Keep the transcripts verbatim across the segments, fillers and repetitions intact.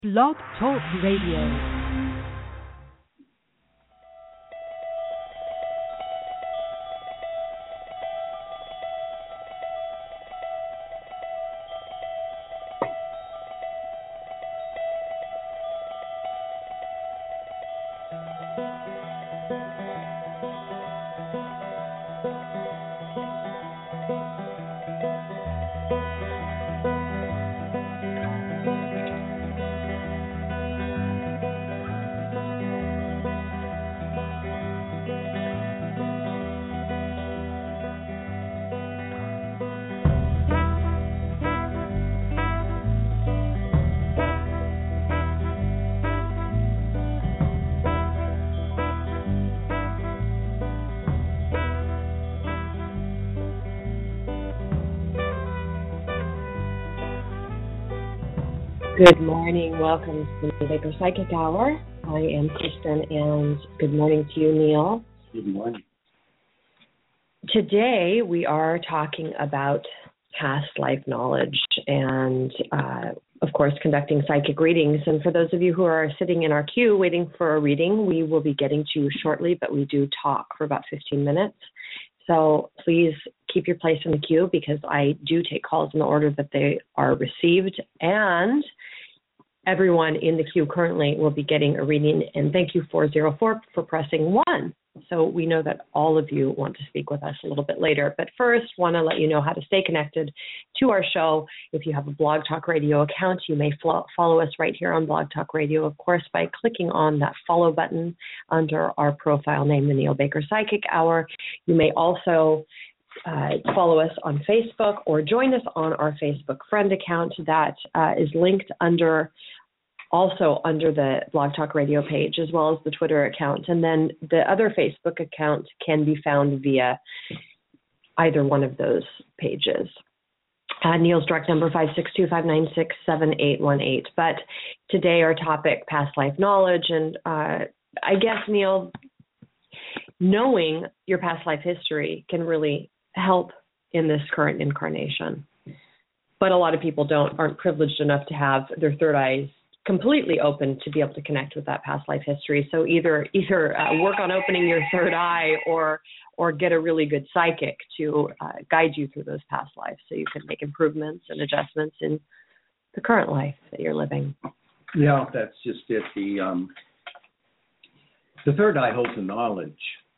Blog Talk Radio. Good morning. Welcome to the Neil Baker Psychic Hour. I am Kristen, and good morning to you, Neil. Good morning. Today we are talking about past life knowledge and, uh, of course, conducting psychic readings. And for those of you who are sitting in our queue waiting for a reading, we will be getting to you shortly, but we do talk for about fifteen minutes. So please keep your place in the queue because I do take calls in the order that they are received, and everyone in the queue currently will be getting a reading. And thank you, four zero four, for pressing one. So we know that all of you want to speak with us a little bit later. But first, want to let you know how to stay connected to our show. If you have a Blog Talk Radio account, you may flo- follow us right here on Blog Talk Radio, of course, by clicking on that follow button under our profile name, the Neil Baker Psychic Hour. You may also uh, follow us on Facebook or join us on our Facebook friend account that uh, is linked under also under the Blog Talk Radio page, as well as the Twitter account. And then the other Facebook account can be found via either one of those pages. Uh, Neil's direct number, five six two, five nine six, seven eight one eight. But today our topic, past life knowledge. And uh, I guess, Neil, knowing your past life history can really help in this current incarnation. But a lot of people don't aren't privileged enough to have their third eyes completely open to be able to connect with that past life history. So either either uh, work on opening your third eye or or get a really good psychic to uh, guide you through those past lives so you can make improvements and adjustments in the current life that you're living. Yeah, that's just it. The, um, the third eye holds the knowledge,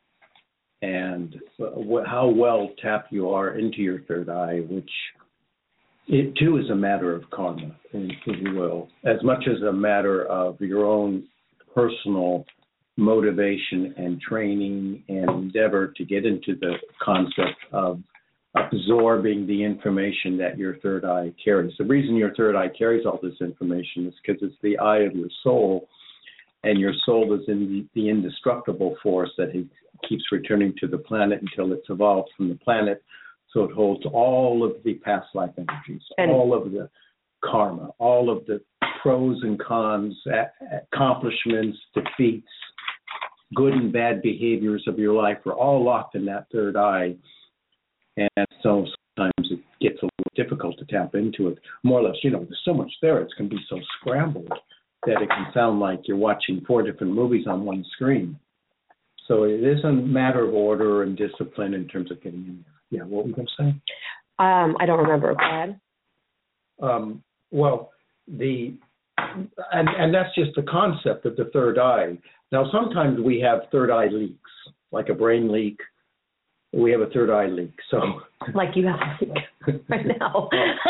and uh, how well tapped you are into your third eye, which it, too, is a matter of karma, if you will, as much as a matter of your own personal motivation and training and endeavor to get into the concept of absorbing the information that your third eye carries. The reason your third eye carries all this information is because it's the eye of your soul, and your soul is in the, the indestructible force that it keeps returning to the planet until it's evolved from the planet. So it holds all of the past life energies, and all of the karma, all of the pros and cons, accomplishments, defeats, good and bad behaviors of your life are all locked in that third eye. And so sometimes it gets a little difficult to tap into it. More or less, you know, there's so much there, it can be so scrambled that it can sound like you're watching four different movies on one screen. So it is a matter of order and discipline in terms of getting in there. Yeah, what were you going to say? Um, I don't remember. Go ahead. Um, well, the and, and that's just the concept of the third eye. Now, sometimes we have third eye leaks, like a brain leak. We have a third eye leak. So, like you have a leak right now.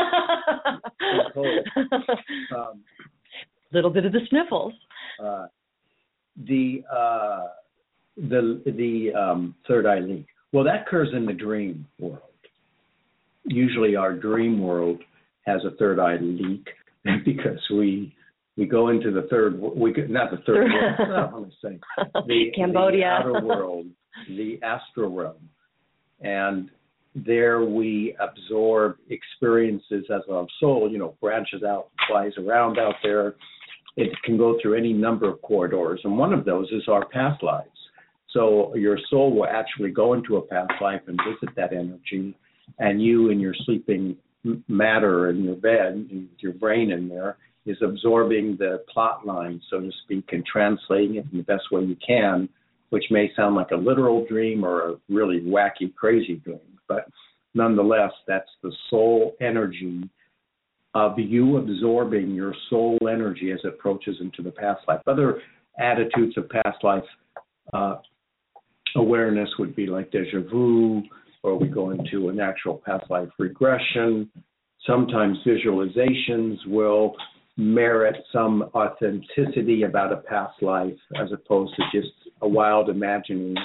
A um, little bit of the sniffles. Uh, the uh, the the um, third eye leak. Well, that occurs in the dream world. Usually our dream world has a third eye leak because we we go into the third, we not the third world, no, let me say, the, Cambodia. the outer world, the astral realm. And there we absorb experiences as our soul, you know, branches out, flies around out there. It can go through any number of corridors. And one of those is our past lives. So your soul will actually go into a past life and visit that energy, and you in your sleeping matter in your bed, your brain in there, is absorbing the plot line, so to speak, and translating it in the best way you can, which may sound like a literal dream or a really wacky, crazy dream. But nonetheless, that's the soul energy of you absorbing your soul energy as it approaches into the past life. Other attitudes of past life uh, awareness would be like deja vu, or we go into a natural past life regression. Sometimes visualizations will merit some authenticity about a past life as opposed to just a wild imaginings.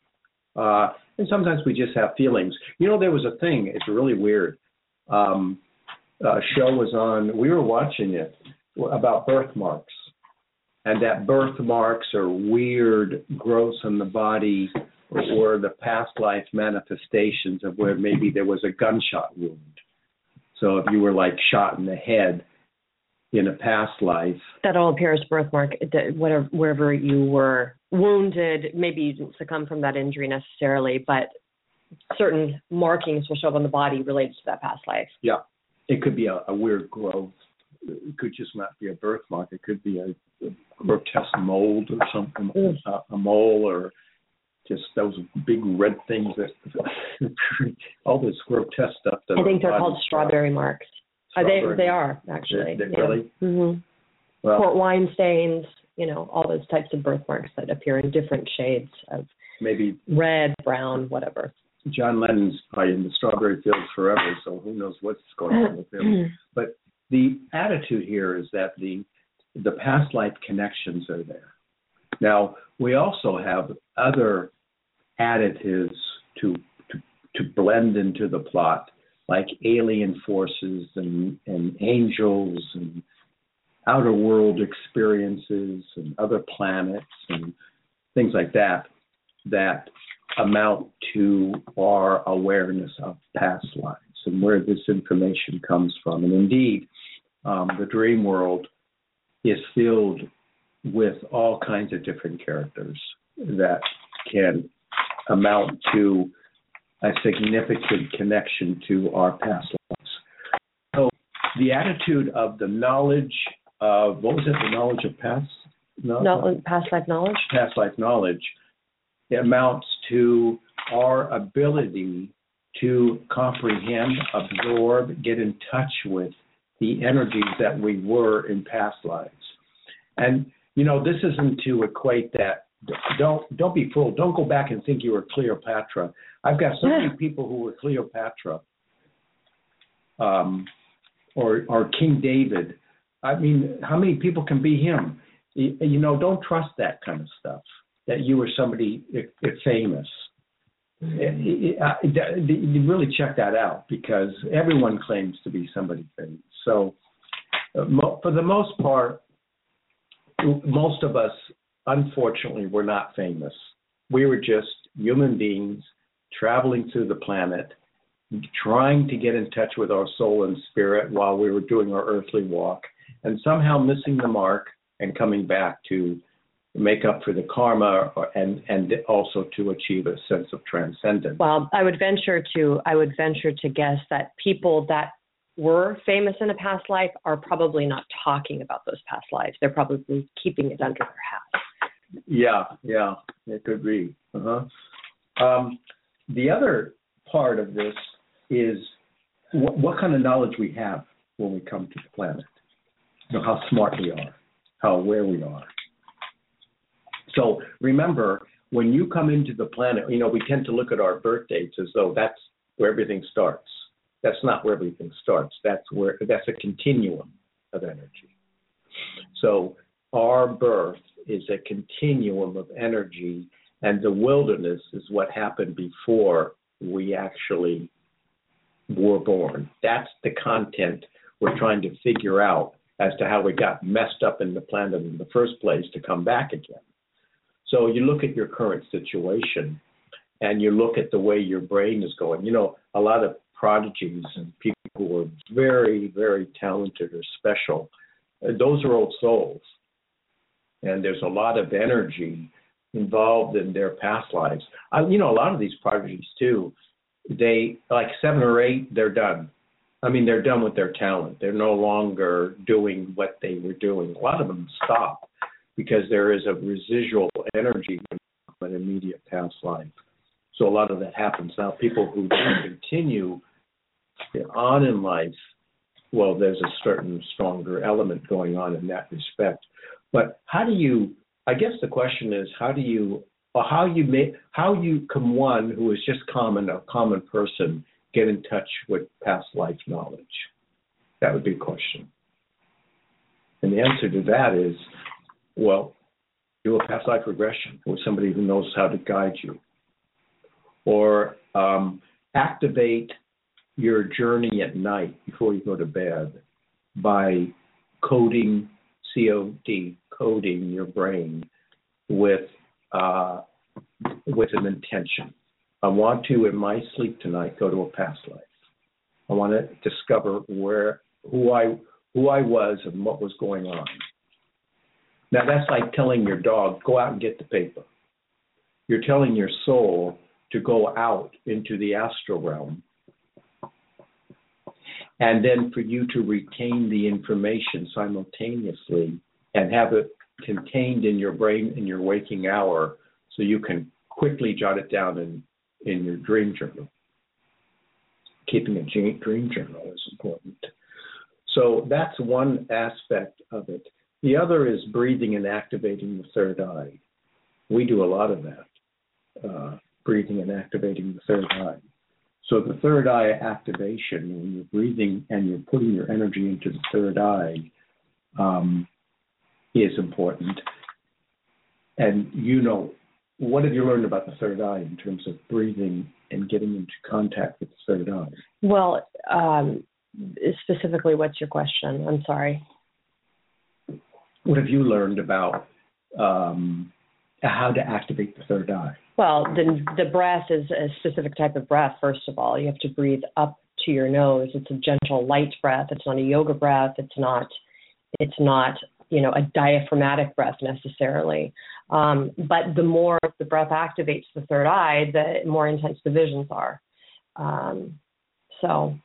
Uh, and sometimes we just have feelings. You know, there was a thing, it's really weird. Um, a show was on, we were watching it, about birthmarks. And that birthmarks are weird growths in the body or the past life manifestations of where maybe there was a gunshot wound. So if you were like shot in the head in a past life. That all appears birthmark, whatever, wherever you were wounded, maybe you didn't succumb from that injury necessarily, but certain markings will show up on the body related to that past life. Yeah. It could be a, a weird growth. It could just not be a birthmark. It could be a, a grotesque mold or something, mm. a, a mole, or just those big red things that all this grotesque stuff. That I think they're called strawberry marks. Strawberry. Uh, they they are actually. They, they yeah. Really? Mm-hmm. Well, port wine stains, you know, all those types of birthmarks that appear in different shades of maybe red, brown, whatever. John Lennon's probably in the strawberry fields forever, so who knows what's going on with him. But the attitude here is that the the past life connections are there. Now, we also have other additives to to, to blend into the plot, like alien forces and, and angels and outer world experiences and other planets and things like that, that amount to our awareness of past lives and where this information comes from. And indeed, um, the dream world is filled with all kinds of different characters that can amount to a significant connection to our past lives. So the attitude of the knowledge of, what was it, the knowledge of past? No, no past life knowledge? Past life knowledge. It amounts to our ability to comprehend, absorb, get in touch with the energies that we were in past lives. And, you know, this isn't to equate that. Don't don't be fooled. Don't go back and think you were Cleopatra. I've got so many people who were Cleopatra um, or, or King David. I mean, how many people can be him? You, you know, don't trust that kind of stuff, that you were somebody famous. You really check that out, because everyone claims to be somebody famous. So uh, mo- for the most part, most of us, unfortunately, were not famous. We were just human beings traveling through the planet, trying to get in touch with our soul and spirit while we were doing our earthly walk, and somehow missing the mark and coming back to make up for the karma, or, and and also to achieve a sense of transcendence. Well, I would venture to I would venture to guess that people that were famous in a past life are probably not talking about those past lives. They're probably keeping it under their hat. Yeah, yeah, it could be. Uh-huh. Um, the other part of this is wh- what kind of knowledge we have when we come to the planet. You know, how smart we are, how aware we are. So remember, when you come into the planet, you know, we tend to look at our birth dates as though that's where everything starts. That's not where everything starts. That's where that's a continuum of energy. So our birth is a continuum of energy, and the wilderness is what happened before we actually were born. That's the content we're trying to figure out as to how we got messed up in the planet in the first place to come back again. So you look at your current situation and you look at the way your brain is going. You know, a lot of prodigies and people who are very, very talented or special, those are old souls. And there's a lot of energy involved in their past lives. I, you know, a lot of these prodigies too, they, like seven or eight, they're done. I mean, they're done with their talent. They're no longer doing what they were doing. A lot of them stop because there is a residual energy in an immediate past life. So a lot of that happens now. People who do continue on in life, well, there's a certain stronger element going on in that respect. But how do you, I guess the question is, how do you, or how you make, how you can one who is just common, a common person, get in touch with past life knowledge? That would be a question. And the answer to that is, well, do a past life regression with somebody who knows how to guide you. Or um, activate your journey at night before you go to bed by coding, C O D, coding your brain with uh, with an intention. I want to, in my sleep tonight, go to a past life. I want to discover where who I who I was and what was going on. Now that's like telling your dog, go out and get the paper. You're telling your soul to go out into the astral realm, and then for you to retain the information simultaneously and have it contained in your brain in your waking hour so you can quickly jot it down in, in your dream journal. Keeping a dream journal is important. So that's one aspect of it. The other is breathing and activating the third eye. We do a lot of that, uh, breathing and activating the third eye. So the third eye activation, when you're breathing and you're putting your energy into the third eye, um, is important. And you know, what have you learned about the third eye in terms of breathing and getting into contact with the third eye? Well, um, specifically, what's your question? I'm sorry. What have you learned about um, how to activate the third eye? Well, the the breath is a specific type of breath, first of all. You have to breathe up to your nose. It's a gentle, light breath. It's not a yoga breath. It's not, it's not, you know, a diaphragmatic breath necessarily. Um, but the more the breath activates the third eye, the more intense the visions are. Um, so.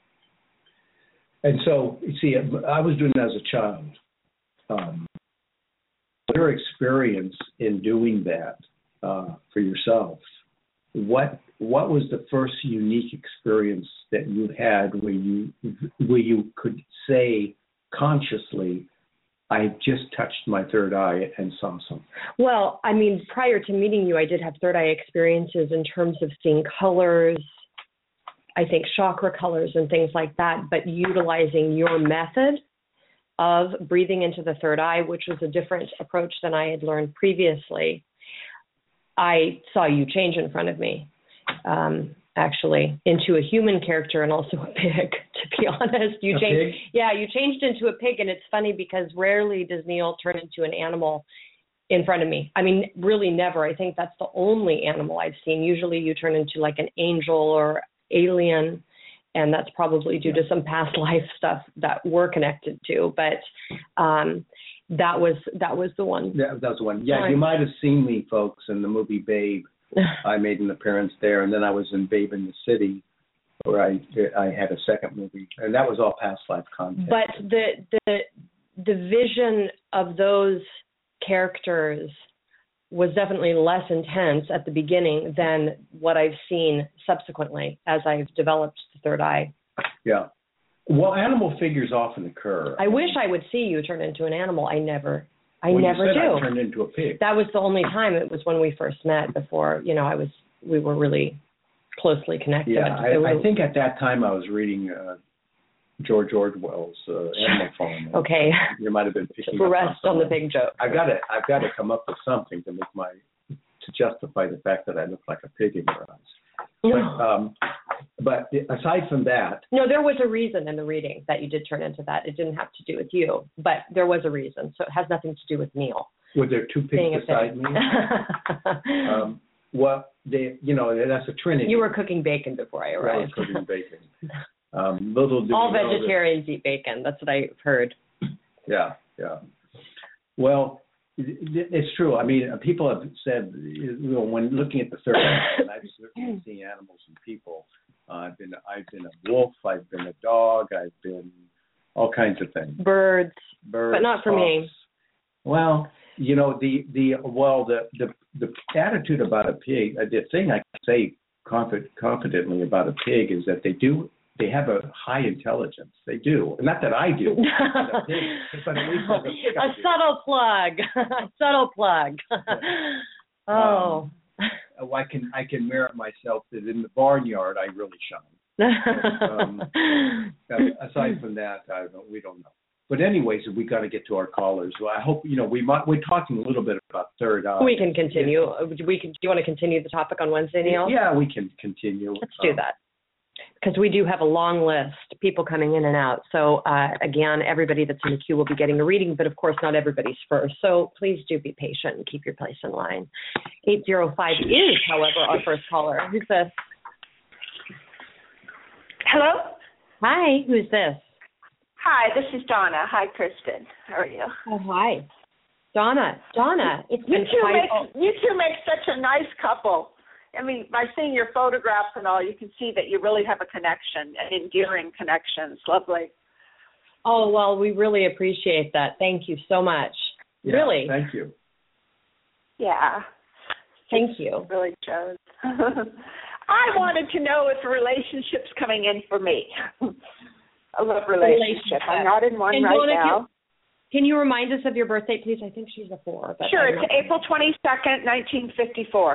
And so, you see, I was doing that as a child. Um, your experience in doing that uh, for yourself, what what was the first unique experience that you had where you where you could say consciously, I just touched my third eye and saw something? Well, I mean, prior to meeting you, I did have third eye experiences in terms of seeing colors, I think chakra colors and things like that, but utilizing your method of breathing into the third eye, which was a different approach than I had learned previously, I saw you change in front of me, um, actually, into a human character and also a pig, to be honest. You a changed, pig? Yeah, you changed into a pig, and it's funny because rarely does Neil turn into an animal in front of me. I mean, really never. I think that's the only animal I've seen. Usually you turn into like an angel or alien, and that's probably due to some past life stuff that we're connected to. But um, that was that was the one. Yeah, that was the one. Yeah, you might have seen me, folks, in the movie Babe. I made an appearance there, and then I was in Babe in the City, where I I had a second movie, and that was all past life content. But the the the vision of those characters was definitely less intense at the beginning than what I've seen subsequently as I've developed the third eye. Yeah. Well, animal figures often occur. I wish I would see you turn into an animal. I never, I well, never you said do. I turned into a pig. That was the only time. It was when we first met. Before, you know, I was, we were really closely connected. Yeah, I, were, I think at that time I was reading uh, George Orwell's uh, Animal Farm. Okay. You might have been picking Rest up on the pig joke. I got to, I've got to come up with something to make my, to justify the fact that I look like a pig in your eyes. But, um, but aside from that, no, there was a reason in the reading that you did turn into that. It didn't have to do with you, but there was a reason. So it has nothing to do with Neil. Were there two pigs beside me? um, well, they, you know, that's a trinity. You were cooking bacon before I arrived. I was cooking bacon. Um, little do All you know vegetarians that, eat bacon. That's what I've heard. Yeah, yeah. Well, it's true. I mean, people have said, you know, when looking at the third eye, and I've certainly seen animals and people, Uh, I've been I've been a wolf. I've been a dog. I've been all kinds of things. Birds, Birds, but not for hawks. me. Well, you know the the well the the, the attitude about a pig. Uh, the thing I can say confid, confidently about a pig is that they do they have a high intelligence. They do. Not that I do. But a pig, but at least as a pig, I a do. subtle plug. A subtle plug. Oh. Um, I can I can merit myself that in the barnyard I really shine. But, um, aside from that, I don't, we don't know. But anyways, we got to get to our callers. Well, I hope you know we might. We're talking a little bit about third eye. We can continue. We can. Do you want to continue the topic on Wednesday, Neil? Yeah, we can continue. Let's do that. Because we do have a long list of people coming in and out. So, uh, again, everybody that's in the queue will be getting a reading, but of course not everybody's first. So please do be patient and keep your place in line. eight zero five is, however, our first caller. Who's this? Hello? Hi, who's this? Hi, this is Donna. Hi, Kristen. How are you? Oh, hi. Donna. Donna, it's you been two quite... make, You two make such a nice couple. I mean, by seeing your photographs and all, you can see that you really have a connection, an endearing connection. It's lovely. Oh, well, we really appreciate that. Thank you so much. Yeah, really. Thank you. Yeah. Thank It you. really shows. I wanted to know if a relationship's coming in for me. A love relationship. I'm not in one and right Donna, now. Can, can you remind us of your birthday, please? I think she's a four. But Sure, it's April twenty-second, nineteen fifty-four.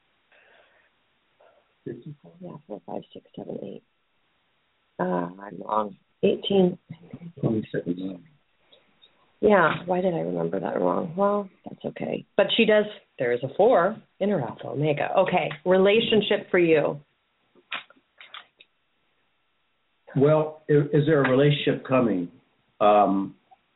fifty-four Yeah, four, five, six, seven, eight. Uh, I'm wrong. eighteen. twenty-seven Yeah, why did I remember that wrong? Well, that's okay. But she does, there is a four in her alpha omega. Okay, relationship for you. Well, is, is there a relationship coming? Um,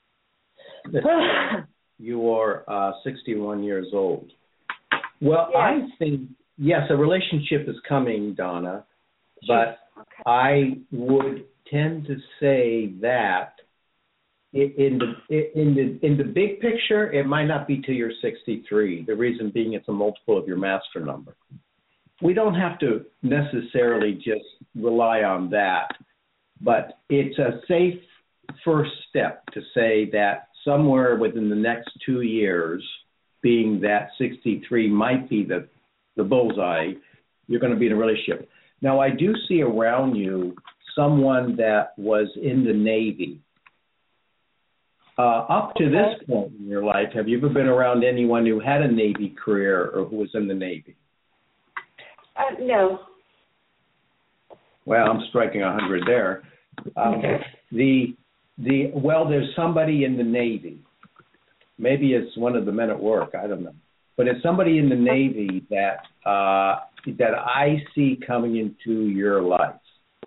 you are uh, sixty-one years old. Well, Yes. I think, yes, a relationship is coming, Donna, but Okay. I would tend to say that in the in the in the big picture, it might not be till you're sixty-three. The reason being, it's a multiple of your master number. We don't have to necessarily just rely on that, but it's a safe first step to say that somewhere within the next two years, being that sixty-three might be the the bullseye, you're going to be in a relationship. Now, I do see around you someone that was in the Navy. Uh, up to this point in your life, have you ever been around anyone who had a Navy career or who was in the Navy? Uh, no. Well, I'm striking a hundred there. Um, the the well, there's somebody in the Navy. Maybe it's one of the men at work. I don't know, but it's somebody in the Navy that uh, that I see coming into your life.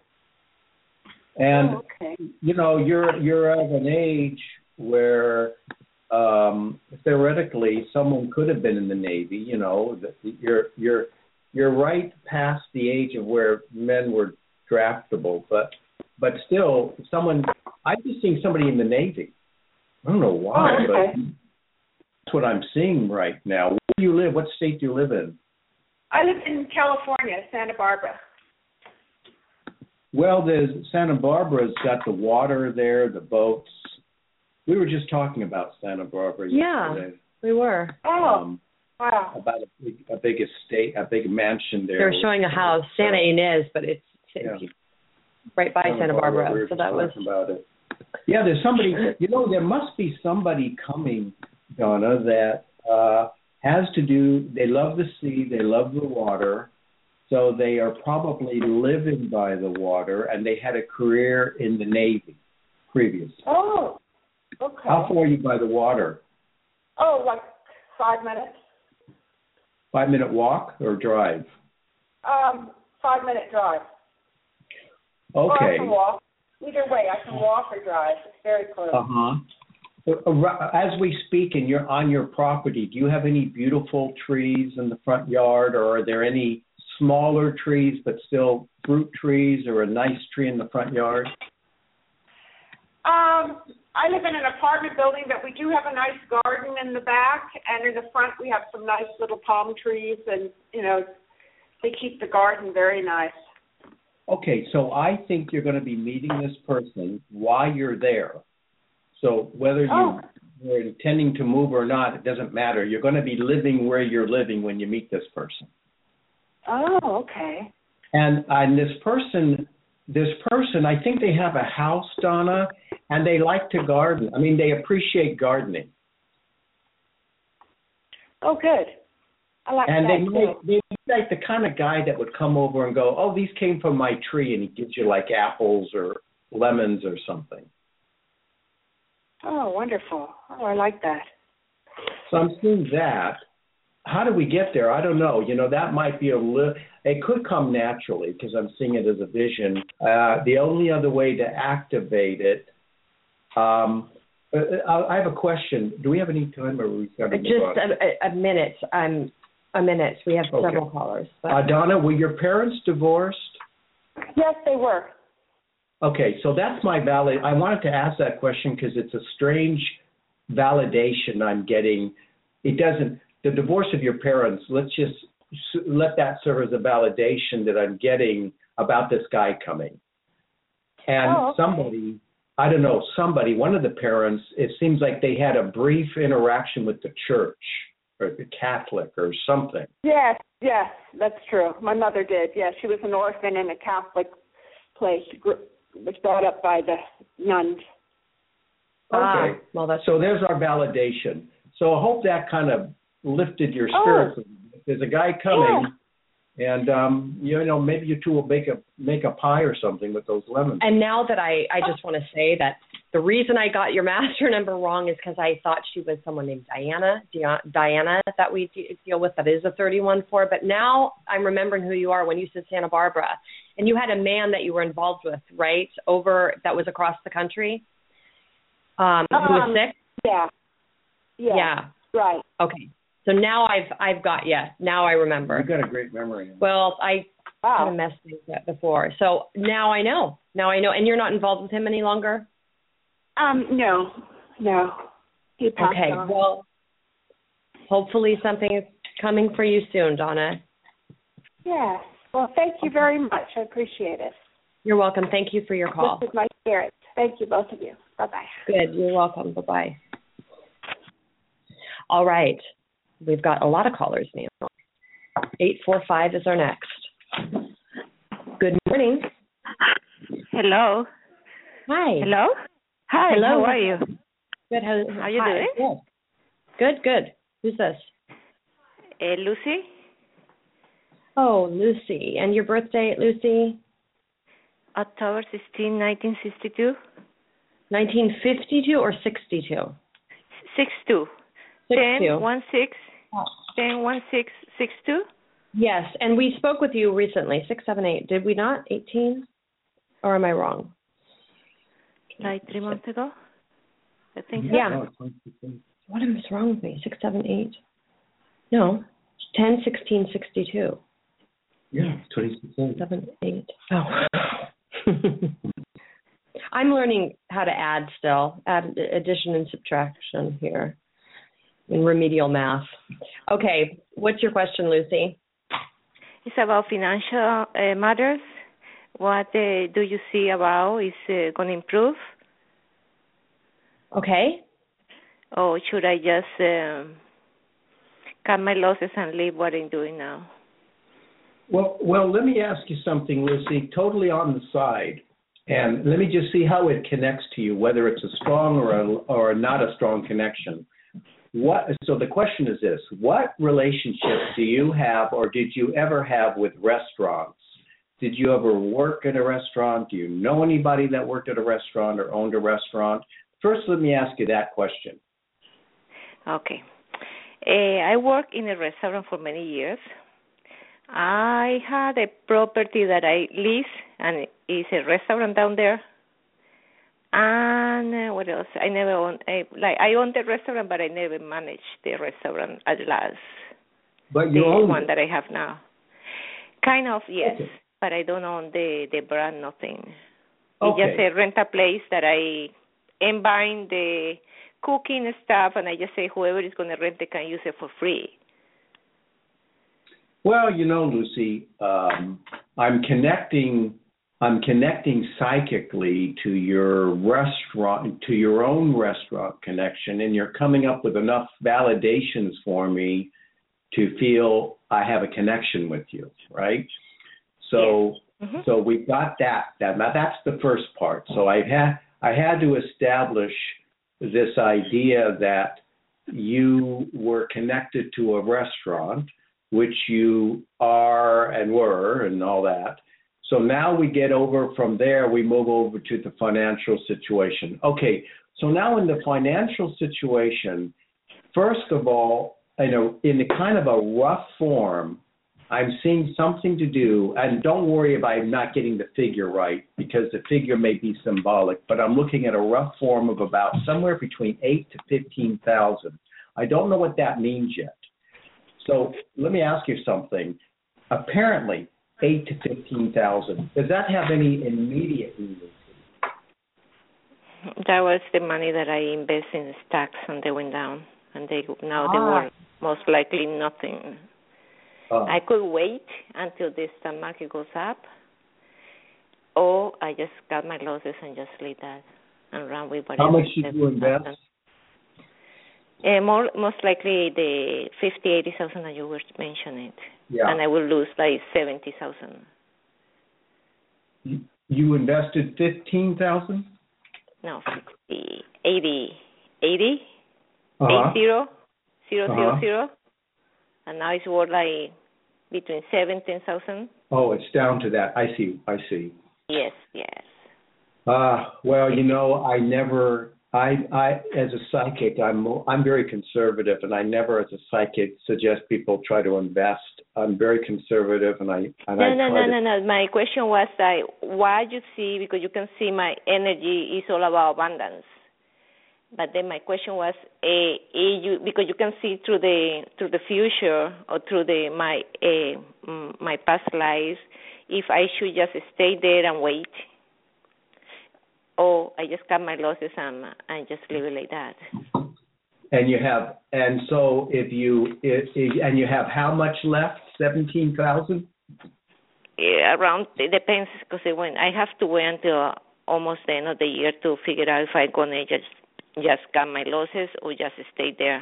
And Oh, okay. you know, you're you're of an age where um, theoretically someone could have been in the Navy. You know, you're you're you're right past the age of where men were draftable, but but still, someone I've just seen somebody in the Navy. I don't know why, Oh, okay. but that's what I'm seeing right now. Where do you live? What state do you live in? I live in California, Santa Barbara. Well, the Santa Barbara's got the water there, the boats. We were just talking about Santa Barbara Yeah, yesterday. we were. Oh, Um, wow. about a big, a big estate, a big mansion there. They were showing a house, Santa Ynez, but it's, it's Yeah. right by Santa Barbara. We were So just that was. talking about it. Yeah, there's somebody. You know, there must be somebody coming, Donna, that uh, has to do. They love the sea. They love the water. So they are probably living by the water, and they had a career in the Navy previously. Oh, okay. How far are you by the water? Oh, like five minutes. Five minute walk or drive? Um, five minute drive. Or I Okay. can walk. Either way, I can walk or drive. It's very close. Uh huh. As we speak, and you're on your property, do you have any beautiful trees in the front yard, or are there any smaller trees but still fruit trees, or a nice tree in the front yard? Um, I live in an apartment building, but we do have a nice garden in the back, and in the front we have some nice little palm trees, and, you know, they keep the garden very nice. Okay, so I think you're going to be meeting this person while you're there. So whether you, Oh. you're intending to move or not, it doesn't matter. You're going to be living where you're living when you meet this person. Oh, okay. And and this person, this person, I think they have a house, Donna, and they like to garden. I mean, they appreciate gardening. Oh, good. I like And that they too. might, they like the kind of guy that would come over and go, oh, these came from my tree, and he gives you like apples or lemons or something. Oh, wonderful. Oh, I like that. So I'm seeing that. How do we get there? I don't know. You know, that might be a little, it could come naturally because I'm seeing it as a vision. Uh, the only other way to activate it, um, I have a question. Do we have any time or we got to Just a, a minute. Um, a minute. We have Okay. several callers. But... Uh, Donna, were your parents divorced? Yes, they were. Okay, so that's my valid. I wanted to ask that question because it's a strange validation I'm getting. It doesn't, the divorce of your parents, let's just let that serve as a validation that I'm getting about this guy coming. And Oh, okay. somebody, I don't know, somebody, one of the parents, it seems like they had a brief interaction with the church or the Catholic or something. Yes, yes, that's true. My mother did. Yes, she was an orphan in a Catholic place. Was brought up by the nuns. Ah, Okay, well, that's so there's our validation. So I hope that kind of lifted your Oh. spirits. There's a guy coming, and um, you know, maybe you two will make a make a pie or something with those lemons. And now that I, I just want to say that the reason I got your master number wrong is because I thought she was someone named Diana, Di- Diana that we de- deal with that is a thirty-one four. But now I'm remembering who you are when you said Santa Barbara. And you had a man that you were involved with, right, over that was across the country um, who was Um, sick? Yeah. Yeah. Yeah. Right. Okay. So now I've I've got, yeah, now I remember. You've got a great memory. Well, I Wow. kind of messed things up before. So now I know. Now I know. And you're not involved with him any longer? Um, no, no. He passed Okay. on. Well, hopefully something is coming for you soon, Donna. Yes. Well, thank you very much. I appreciate it. You're welcome. Thank you for your call. This is my spirit. Thank you, both of you. Bye-bye. Good. You're welcome. Bye-bye. All right. We've got a lot of callers now. eight four five is our next. Good morning. Hello. Hi. Hello. Hi. Hello. How are you? Good. How, How you hi. doing? Good. Good, good. Who's this? Uh, Lucy. Oh, Lucy. And your birthday, Lucy? October sixteenth, nineteen sixty-two. nineteen fifty-two or sixty-two? Six two. sixty-two. Ten one six. Oh. Ten one six six two. Yes, and we spoke with you recently, six seven eight. Did we not? eighteen? Or am I wrong? Like three months ago. I think so. Yeah. What is wrong with me? Six seven eight? No. Ten sixteen sixty two. Yeah, twenty-six. Seven eight. Oh. I'm learning how to add still. Add addition and subtraction here in remedial math. Okay, what's your question, Lucy? It's about financial uh, matters. What uh, do you see about is uh, going to improve? Okay. Or should I just um, cut my losses and leave what I'm doing now? Well, well, let me ask you something, Lucy, totally on the side, and let me just see how it connects to you, whether it's a strong or a, or not a strong connection. What? So the question is this: what relationship do you have, or did you ever have with restaurants? Did you ever work at a restaurant? Do you know anybody that worked at a restaurant or owned a restaurant? First, let me ask you that question. Okay. Uh, I worked in a restaurant for many years. I had a property that I lease, and it's a restaurant down there. And uh, what else? I never owned, I, like I owned the restaurant, but I never managed the restaurant at last. But you the own one it. that I have now. Kind of, yes, Okay. but I don't own the, the brand, nothing. Okay. It's just a rental place that I am buying the cooking stuff, and I just say whoever is going to rent it can use it for free. Well, you know, Lucy, um, I'm connecting I'm connecting psychically to your restaurant, to your own restaurant connection, and you're coming up with enough validations for me to feel I have a connection with you, right? So, yes. mm-hmm. so we've got that. That now that's the first part. So I had I had to establish this idea that you were connected to a restaurant, which you are and were, and all that. So now we get over from there, we move over to the financial situation. Okay, so now in the financial situation, first of all, you know, in the kind of a rough form, I'm seeing something to do, and don't worry if I'm not getting the figure right, because the figure may be symbolic, but I'm looking at a rough form of about somewhere between eight to fifteen thousand. I don't know what that means yet. So let me ask you something. Apparently, eight to fifteen thousand. Does that have any immediate meaning? That was the money that I invest in stocks, and they went down, and they now ah. they were most likely nothing. Uh, I could wait until the stock market goes up, or I just cut my losses and just leave that and run with whatever. How much did you invest? Uh, more, most likely the fifty, eighty thousand that you were mentioning, yeah. and I will lose like seventy thousand. You, you invested fifteen thousand? No, fifty, eighty, eighty, uh-huh. eight zero, zero, uh-huh. zero, zero, and now it's worth like between seven, ten thousand. Oh, it's down to that. I see. I see. Yes, yes. Uh, well, you know, I never. I, I, as a psychic, I'm, I'm very conservative, and I never, as a psychic, suggest people try to invest. I'm very conservative, and I, and no, I no, try no, to... no, no. My question was like, why you see? Because you can see my energy is all about abundance. But then my question was, uh, you, because you can see through the through the future or through the my uh, my past lives, if I should just stay there and wait. Oh, I just cut my losses and and just leave it like that. And you have, and so if you, if, if, and you have how much left? Seventeen thousand. Yeah, around. It depends, because when I have to wait until almost the end of the year to figure out if I'm gonna just just cut my losses or just stay there,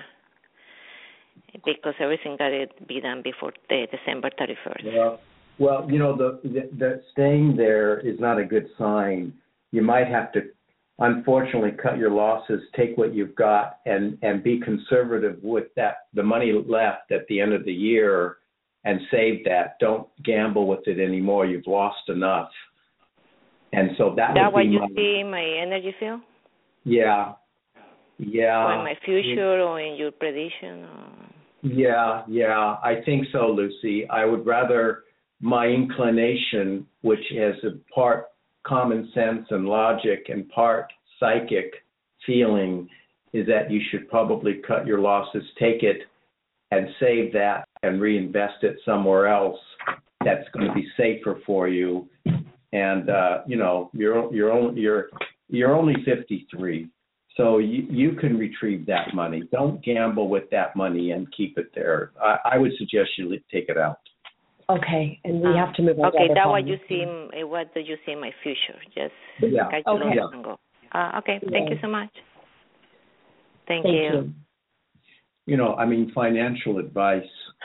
because everything got to be done before the December thirty-first. Yeah. Well, you know, the, the the staying there is not a good sign. You might have to, unfortunately, cut your losses, take what you've got, and, and be conservative with that, the money left at the end of the year, and save that. Don't gamble with it anymore. You've lost enough. And so that, that would be what you my, see in my energy field? Yeah. Yeah. Or in my future, or in your prediction? Or... Yeah, yeah. I think so, Lucy. I would rather my inclination, which is a part common sense and logic and part psychic feeling, is that you should probably cut your losses, take it and save that and reinvest it somewhere else that's going to be safer for you. And uh, you know, you're you're only you're you're only fifty-three, so you, you can retrieve that money. Don't gamble with that money and keep it there. I, I would suggest you take it out. Okay, and we have to move on. Okay, that's what you see. In, what do you see in my future? Just yeah. catch okay. yeah. and go. Uh, okay, yeah. Thank you so much. Thank, Thank you. you. You know, I mean, financial advice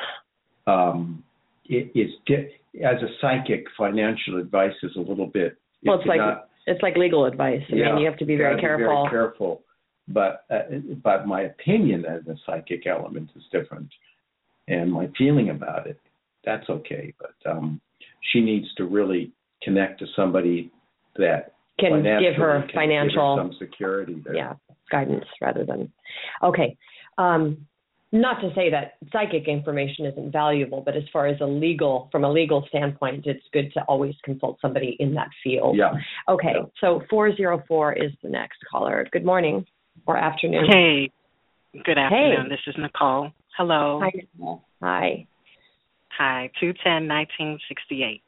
um, it, is as a psychic, financial advice is a little bit. Well, it's like not, it's like legal advice. I yeah, mean, you have to be very careful. Be very careful. But uh, but my opinion as a psychic element is different, and my feeling about it, that's okay. But um, she needs to really connect to somebody that can give her can financial give her some security there. Yeah, guidance rather than. Okay. Um, not to say that psychic information isn't valuable, but as far as a legal, from a legal standpoint, it's good to always consult somebody in that field. Yeah. Okay. Yeah. So four zero four is the next caller. Good morning or afternoon. Hey. Good afternoon. Hey. This is Nicole. Hello. Hi. Nicole. Hi. Hi. two ten nineteen sixty-eight.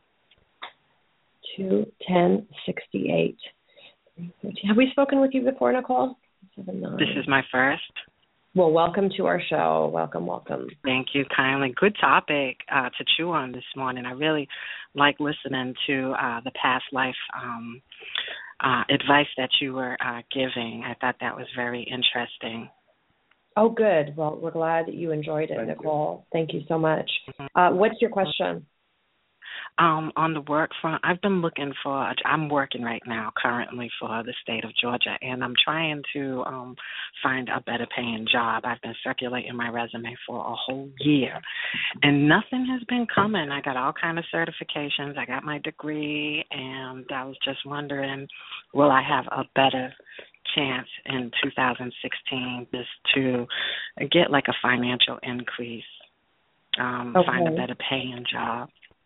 two ten sixty-eight. Have we spoken with you before, Nicole? Seven, nine. This is my first. Well, welcome to our show. Welcome, welcome. Thank you kindly. Good topic uh, to chew on this morning. I really like listening to uh, the past life um, uh, advice that you were uh, giving. I thought that was very interesting. Oh, good. Well, we're glad that you enjoyed it, Thank Nicole. You. Thank you so much. Uh, what's your question? Um, on the work front, I've been looking for, I'm working right now currently for the state of Georgia, and I'm trying to um, find a better paying job. I've been circulating my resume for a whole year, and nothing has been coming. I got all kind of certifications. I got my degree, and I was just wondering, will I have a better chance in two thousand sixteen just to get like a financial increase, um, Okay. find a better paying job?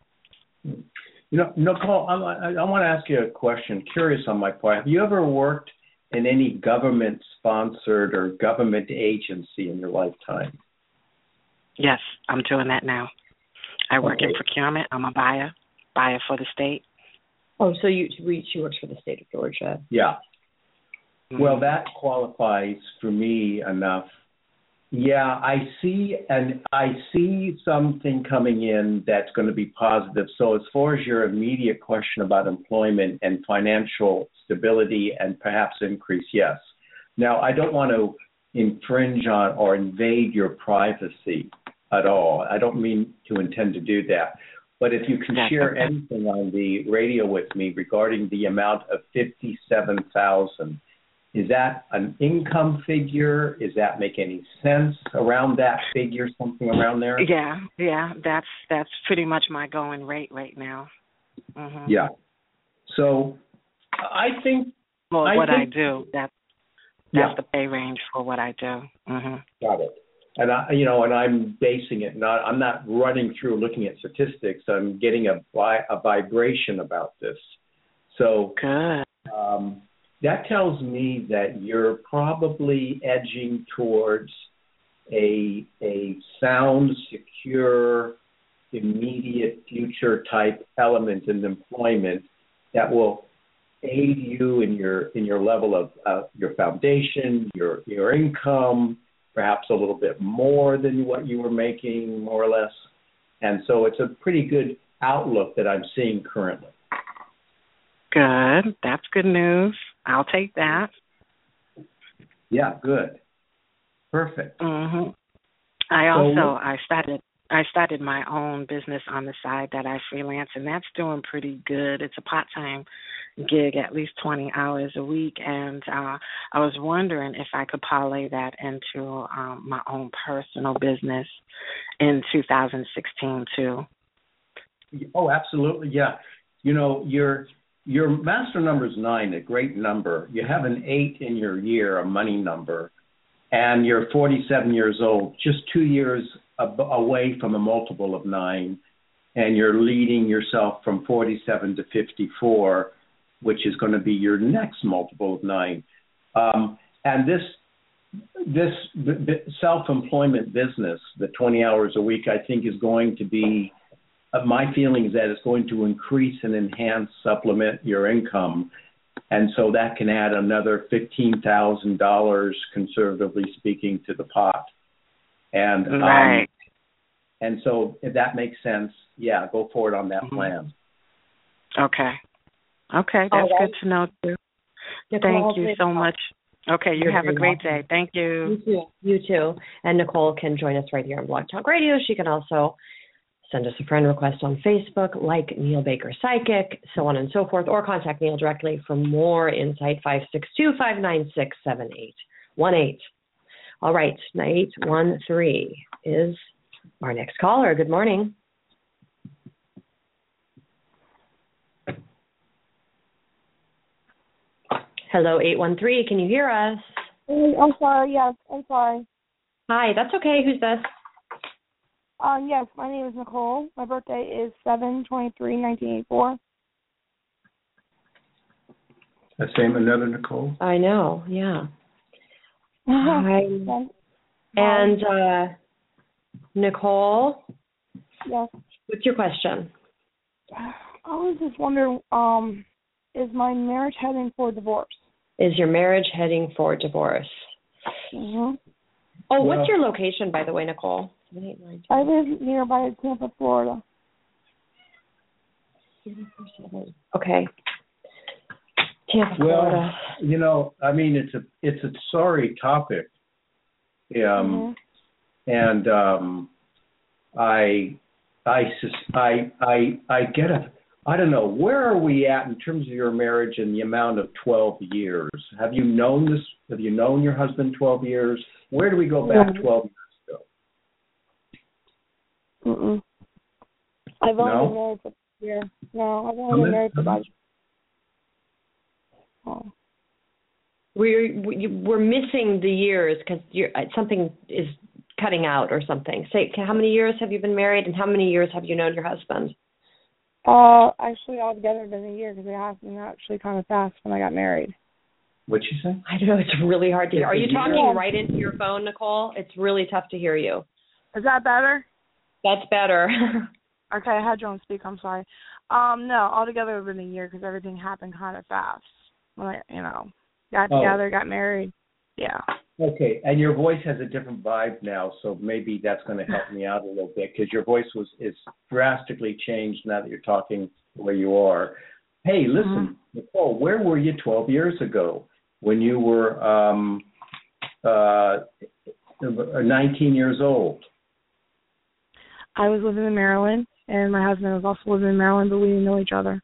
You know, Nicole, I, I, I want to ask you a question. Curious on my part. Have you ever worked in any government-sponsored or government agency in your lifetime? Yes, I'm doing that now. I work Okay. in procurement. I'm a buyer, buyer for the state. Oh, so you she works for the state of Georgia. Yeah. Mm-hmm. Well, that qualifies for me enough. Yeah, I see, and I see something coming in that's going to be positive. So as far as your immediate question about employment and financial stability and perhaps increase, yes. Now, I don't want to infringe on or invade your privacy at all. I don't mean to intend to do that. But if you can That's share okay. anything on the radio with me regarding the amount of fifty-seven thousand dollars, is that an income figure? Does that make any sense around that figure, something around there? Yeah, yeah, that's that's pretty much my going rate right now. Mm-hmm. Yeah. So I think Well, I what think, I do, that's that's yeah, the pay range for what I do. Mm-hmm. got it. And I, you know, and I'm basing it not. I'm not running through looking at statistics. I'm getting a a vibration about this. So Good. um, that tells me that you're probably edging towards a a sound, secure, immediate future type element in employment that will aid you in your in your level of uh, your foundation, your your income, perhaps a little bit more than what you were making, more or less. And so it's a pretty good outlook that I'm seeing currently. Good. That's good news. I'll take that. Yeah, good. Perfect. Mm-hmm. I So- also I started I started my own business on the side that I freelance, and that's doing pretty good. It's a part-time gig, at least twenty hours a week, and uh, I was wondering if I could parlay that into um, my own personal business in two thousand sixteen too. Oh, absolutely. Yeah. You know, your your master number is nine, a great number. You have an eight in your year, a money number, and you're forty-seven years old, just two years ab- away from a multiple of nine, and you're leading yourself from forty-seven to fifty-four, which is going to be your next multiple of nine. Um, and this this b- b- self-employment business, the twenty hours a week, I think is going to be, uh, my feeling is that it's going to increase and enhance, supplement your income. And so that can add another fifteen thousand dollars, conservatively speaking, to the pot. And um, Right. and so if that makes sense, yeah, go forward on that Mm-hmm. plan. Okay. Okay, that's All right. good to know too. Nicole, Thank you so much. Okay, you You're have a very great welcome. day. Thank you. You too. You too. And Nicole can join us right here on Blog Talk Radio. She can also send us a friend request on Facebook, like Neil Baker Psychic, so on and so forth, or contact Neil directly for more insight, five six two, five nine six, seven eight one eight. All right, eight one three is our next caller. Good morning. Hello, eight one three. Can you hear us? Hey, I'm sorry. Yes, I'm sorry. Hi, that's okay. Who's this? Um, yes, my name is Nicole. My birthday is seven twenty-three nineteen eighty-four. The same another Nicole? I know, yeah. Hi. Yes. And uh, Nicole, Yes. what's your question? I was just wondering, um, is my marriage heading for divorce? Is your marriage heading for divorce? Mm-hmm. Oh, Well- what's your location, by the way, Nicole? I live nearby Tampa, Florida. Okay. Tampa, Well, Florida. you know, I mean, it's a it's a sorry topic, um, Mm-hmm. and um, I I sus- I I I get a I don't know, where are we at in terms of your marriage and the amount of twelve years? Have you known this? Have you known your husband twelve years? Where do we go back Yeah. twelve years ago? Mm-mm. I've only No? been married for a year. No, I've How only been many- married for how about. many- Oh. We're we- we're missing the years because something is cutting out or something. Say, how many years have you been married, and how many years have you known your husband? Uh, actually, altogether, it's been a year because it happened actually kind of fast when I got married. What'd you say? I don't know. It's really hard to hear. It's Are a you year. talking right into your phone, Nicole? It's really tough to hear you. Is that better? That's better. Okay, I had you on speak. I'm sorry. Um, no, altogether, it's been a year because everything happened kind of fast. When I, you know, got Oh. together, got married. Yeah. Okay, and your voice has a different vibe now, so maybe that's going to help me out a little bit because your voice was is drastically changed now that you're talking the way you are. Hey, listen, Mm-hmm. Nicole, where were you twelve years ago when you were um, uh, nineteen years old? I was living in Maryland, and my husband was also living in Maryland, but we didn't know each other.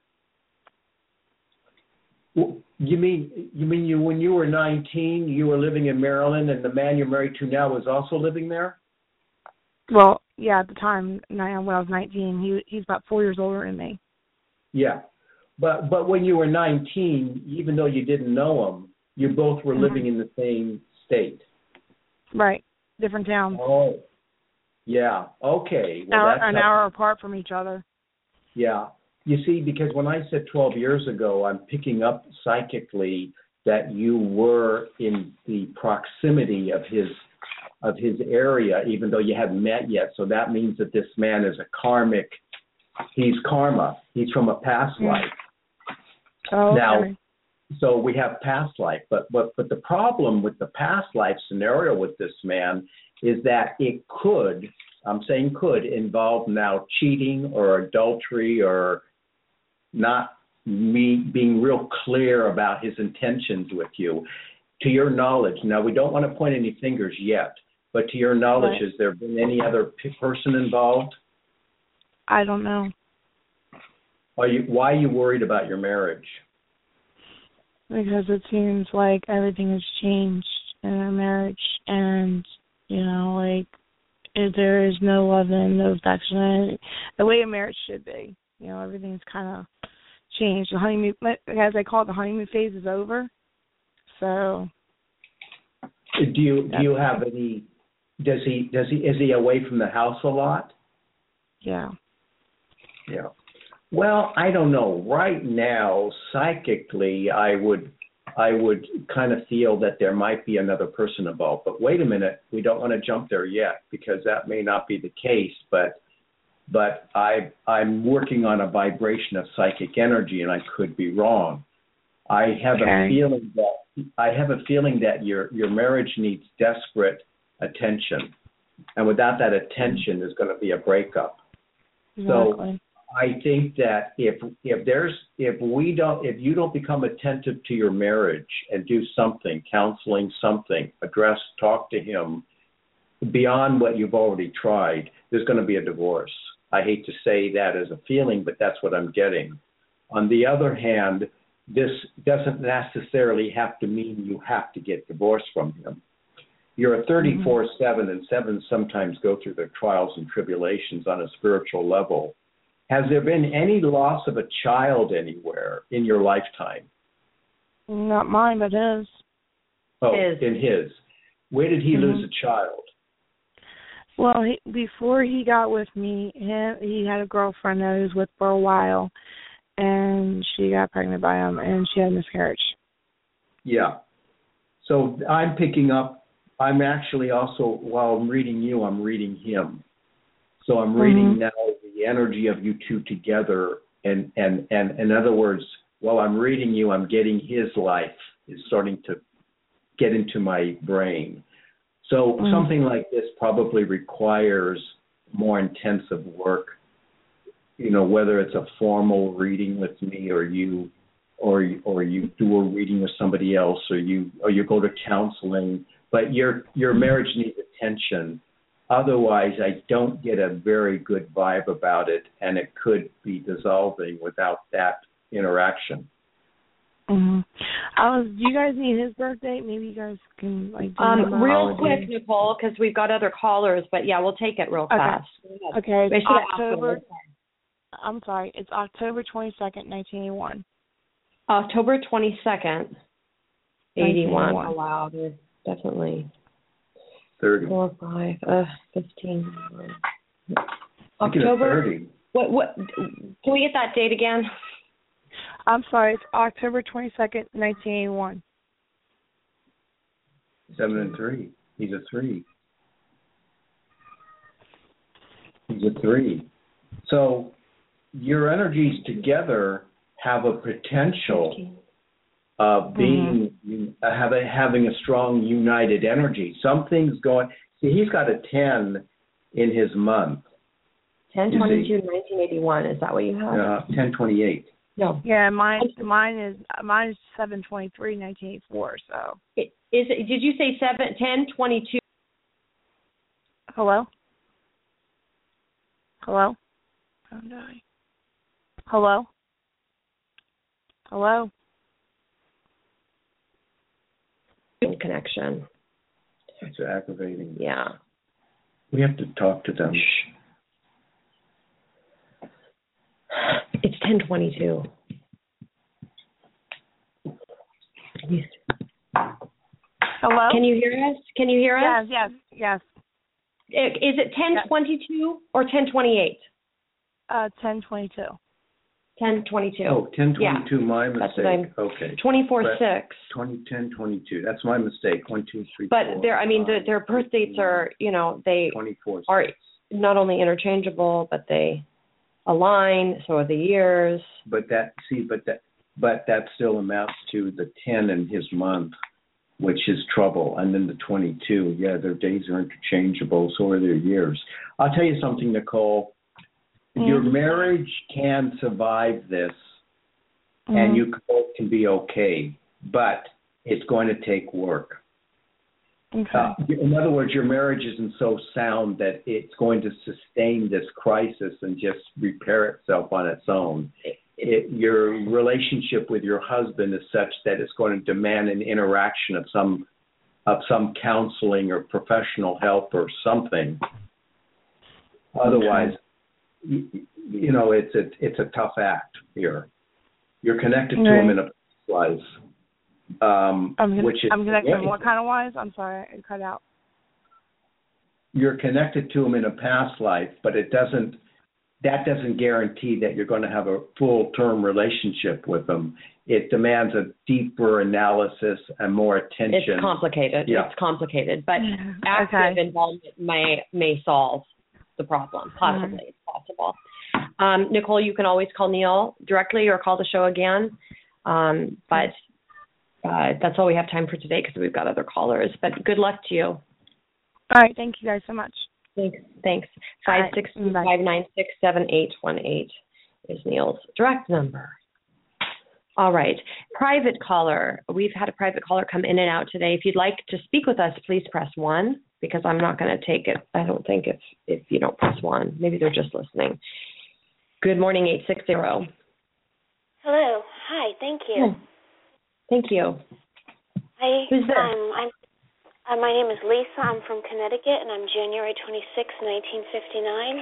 Well, You mean you mean you when you were nineteen, you were living in Maryland, and the man you're married to now was also living there? Well, yeah, at the time, when I was nineteen, he he's about four years older than me. Yeah, but but when you were nineteen, even though you didn't know him, you both were Mhm. living in the same state. Right, different towns, Oh, yeah. Okay. Well, hour, that's an how- hour apart from each other. Yeah. You see, because when I said twelve years ago, I'm picking up psychically that you were in the proximity of his of his area, even though you hadn't met yet. So that means that this man is a karmic. He's karma. He's from a past Mm. life. Oh, okay. Now, so we have past life, but but but the problem with the past life scenario with this man is that it could, I'm saying could, involve now cheating or adultery or not me being real clear about his intentions with you. To your knowledge, now we don't want to point any fingers yet, but to your knowledge, Right. has there been any other p- person involved? I don't know. Are you, why are you worried about your marriage? Because it seems like everything has changed in our marriage, and you know, like if there is no love and no affection, and the way a marriage should be. You know, everything's kind of changed. The honeymoon, as I call it, the honeymoon phase is over. So, Do you do you have any? Does he does he is he away from the house a lot? yeah. Yeah. Well, I don't know. Right now, psychically, I would I would kind of feel that there might be another person involved. But wait a minute, we don't want to jump there yet because that may not be the case. But but I I'm working on a vibration of psychic energy, and I could be wrong. I have Okay. a feeling that I have a feeling that your your marriage needs desperate attention, and without that attention, there's going to be a breakup. Exactly. I think that if if there's if we don't if you don't become attentive to your marriage and do something, counseling, something, address, talk to him beyond what you've already tried, there's going to be a divorce. I hate to say that as a feeling, but that's what I'm getting. On the other hand, this doesn't necessarily have to mean you have to get divorced from him. You're a thirty-four seven, and sevens sometimes go through their trials and tribulations on a spiritual level. Has there been any loss of a child anywhere in your lifetime? Not mine, but his. Oh, His. in his. Where did he Mhm. lose a child? Well, he, before he got with me, he, he had a girlfriend that he was with for a while, and she got pregnant by him, and she had a miscarriage. Yeah. So I'm picking up, I'm actually also, while I'm reading you, I'm reading him. So I'm reading Mhm. now the energy of you two together. And, and, and in other words, while I'm reading you, I'm getting his life is starting to get into my brain. So Mm. something like this probably requires more intensive work, you know, whether it's a formal reading with me or you or or you do a reading with somebody else or you or you go to counseling, but your your marriage needs attention. Otherwise, I don't get a very good vibe about it, and it could be dissolving without that interaction. Mm-hmm. I was. Do you guys need his birthday? Maybe you guys can like do Um, real numerology. quick, Nicole, because we've got other callers, but yeah, we'll take it real Okay. fast. Okay. I It's should ask October. them. I'm sorry. It's October twenty-second, nineteen eighty-one. October twenty-second, eighty-one. nineteen eighty-one. Oh, wow. There's definitely thirty. four, five, uh, fifteen. Make it a October. thirty. What, what, can we get that date again? I'm sorry. It's October twenty-second, nineteen eighty-one. Seven and three. He's a three. He's a three. So your energies together have a potential of being mm-hmm. uh, having having a strong united energy. Something's going. See, he's got a ten in his month. ten twenty-two, nineteen eighty-one. Is that what you have? Uh, ten twenty-eight. No. Yeah, mine mine is mine is seven twenty-three, nineteen eighty-four. So Is it? Did you say seven, ten twenty-two? Hello. Hello. Oh, no. Hello. Hello. Connection. It's aggravating. Yeah. We have to talk to them. It's ten twenty-two. Hello. Can you hear us? Can you hear us? Yes. Yes. Yes. Is it ten twenty-two or ten twenty-eight? Uh, ten twenty-two. ten twenty-two. Oh, ten twenty-two, Yeah. my That's mistake. what I'm- Okay. twenty-four six. twenty, ten twenty-two. That's my mistake. One, two, three, But four, their, I mean, the, five, their birth dates are, you know, they twenty-four are six. not only interchangeable, but they align. So are the years. But that, see, but that, but that still amounts to the ten in his month, which is trouble. And then the twenty-two, yeah, their days are interchangeable, so are their years. I'll tell you something, Nicole. Mm-hmm. Your marriage can survive this, mm-hmm. and you both can be okay, but it's going to take work. Okay. Uh, in other words, your marriage isn't so sound that it's going to sustain this crisis and just repair itself on its own. It, your relationship with your husband is such that it's going to demand an interaction of some of some counseling or professional help or something. Otherwise, you, you know, it's a it's a tough act here. You're connected right. to him in a life, um, I'm gonna, which is I'm connected. yeah, What kind of wise? I'm sorry, I cut out. You're connected to him in a past life, but it doesn't. That doesn't guarantee that you're going to have a full-term relationship with them. It demands a deeper analysis and more attention. It's complicated. Yeah. It's complicated, but okay. active involvement may may solve the problem. Possibly, mm-hmm. It's possible. Um, Nicole, you can always call Neil directly or call the show again. Um, but uh, that's all we have time for today because we've got other callers. But good luck to you. All right. Thank you guys so much. Thanks. Thanks. Five six five nine six seven eight one eight is Neil's direct number. All right. Private caller. We've had a private caller come in and out today. If you'd like to speak with us, please press one because I'm not going to take it. I don't think if if you don't press one. Maybe they're just listening. Good morning, eight six zero. Hello. Hi. Thank you. Hi. Thank you. Hi. Who's this? Um, I'm. Uh, my name is Lisa. I'm from Connecticut, and I'm January twenty-sixth, nineteen fifty-nine.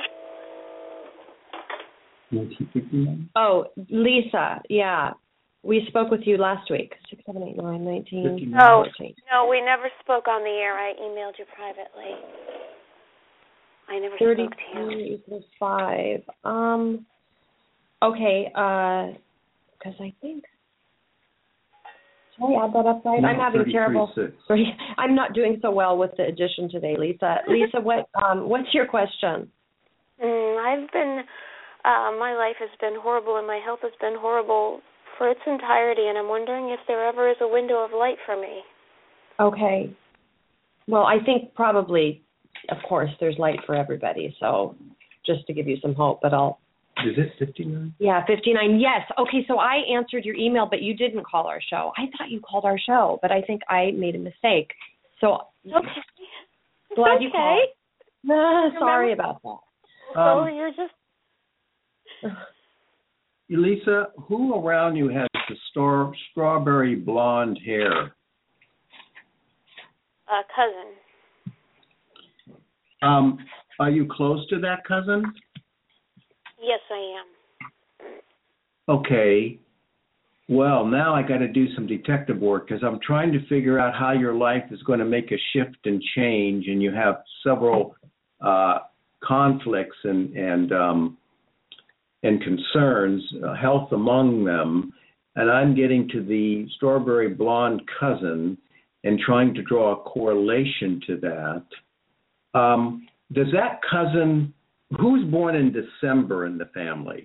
nineteen fifty-nine? Oh, Lisa. Yeah. We spoke with you last week. Six, seven, eight, nine, nineteen. No, no, we never spoke on the air. I emailed you privately. I never spoke to you. equals five. Um, okay, uh, because I think, shall I add that up right? No, I'm having terrible, six. sorry, I'm not doing so well with the addition today, Lisa. Lisa, what, um, what's your question? Mm, I've been, uh, my life has been horrible and my health has been horrible for its entirety, and I'm wondering if there ever is a window of light for me. Okay. Well, I think probably, of course, there's light for everybody. So just to give you some hope, but I'll. Is it fifty-nine? Yeah, fifty-nine. Yes. Okay, so I answered your email, but you didn't call our show. I thought you called our show, but I think I made a mistake. So okay. glad okay. you called. Ah, sorry about that. Um, Um, you're just. Lisa, who around you has the star, strawberry blonde hair? A cousin. Um, are you close to that cousin? Yes, I am. Okay. Well, now I got to do some detective work because I'm trying to figure out how your life is going to make a shift and change, and you have several uh, conflicts and and um, and concerns, uh, health among them, and I'm getting to the strawberry blonde cousin and trying to draw a correlation to that. Um, does that cousin, who's born in December in the family?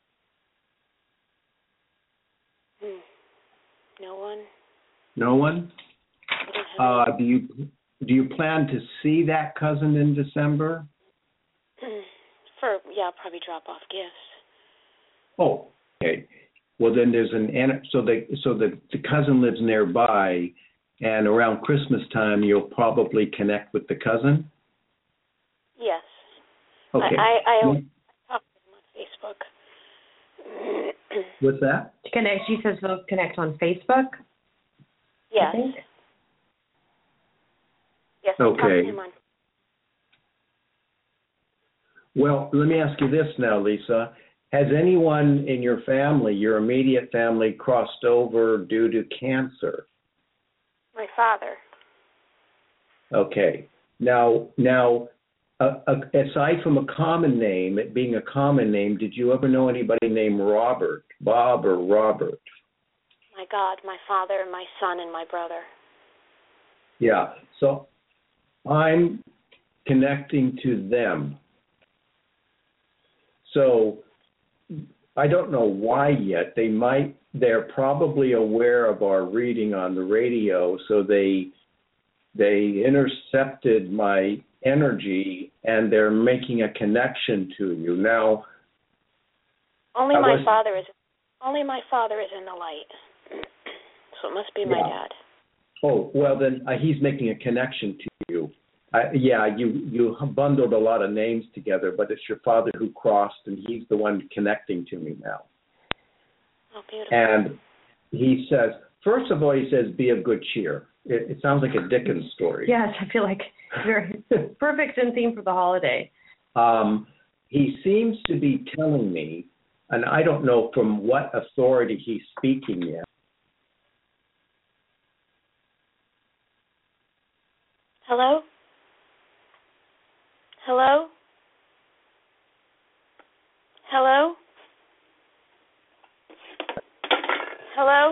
Hmm. No one. No one? Uh, do you do you plan to see that cousin in December? For yeah, I'll probably drop off gifts. Oh, okay. Well, then there's an so the so the, the cousin lives nearby, and around Christmas time you'll probably connect with the cousin. Yes. Okay. I I, I always talk to him on Facebook. What's that? Connect. She says they'll connect on Facebook. Yes. I think. Yes. I Okay. talk to him on. Well, let me ask you this now, Lisa. Has anyone in your family, your immediate family, crossed over due to cancer? My father. Okay. Now, now, uh, uh, aside from a common name, it being a common name, did you ever know anybody named Robert, Bob or Robert? My God, my father, my son, and my brother. Yeah. So I'm connecting to them. So I don't know why yet. They might, they're probably aware of our reading on the radio, so they they intercepted my energy and they're making a connection to you. Now, only I my was, father is only my father is in the light. So it must be my yeah. dad. Oh, well then uh, he's making a connection to you. Uh, yeah, you you bundled a lot of names together, but it's your father who crossed, and he's the one connecting to me now. Oh, beautiful. And he says, first of all, he says, be of good cheer. It, it sounds like a Dickens story. Yes, I feel like very perfect in theme for the holiday. Um, he seems to be telling me, and I don't know from what authority he's speaking yet. Hello? Hello? Hello? Hello?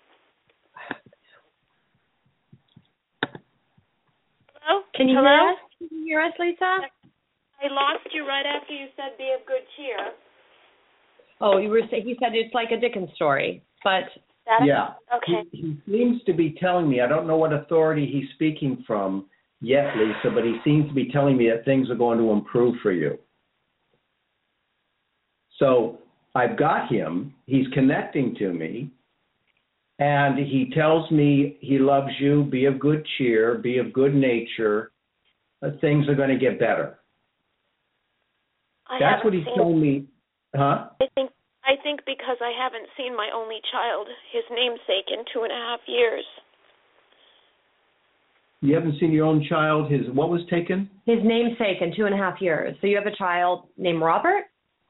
Hello? Can you Hello? hear us? Can you hear us, Lisa? I lost you right after you said be of good cheer. Oh, you were saying he said it's like a Dickens story, but That Yeah. Okay. He, he seems to be telling me, I don't know what authority he's speaking from yet, Lisa, but he seems to be telling me that things are going to improve for you. So I've got him. He's connecting to me. And he tells me he loves you, be of good cheer, be of good nature. Uh, things are going to get better. I That's what he's seen, telling me. Huh? I think I think because I haven't seen my only child, his namesake, in two and a half years. You haven't seen your own child? His what was taken? his namesake in two and a half years. So you have a child named Robert?